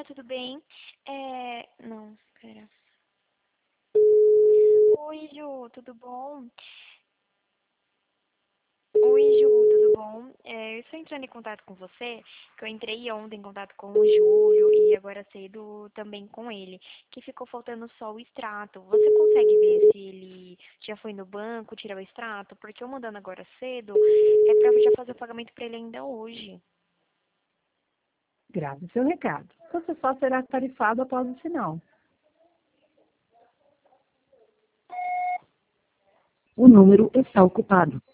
dia, tudo bem? Não, pera. Oi, Ju, tudo bom? Oi, Ju, tudo bom? Eu estou entrando em contato com você, que eu entrei ontem em contato com o Júlio e agora cedo também com ele, que ficou faltando só o extrato. Você consegue ver se ele já foi no banco tirar o extrato? Porque eu mandando agora cedo, é pra já fazer o pagamento pra ele ainda hoje. Grave seu recado. Você só será tarifado após o sinal. O número está ocupado.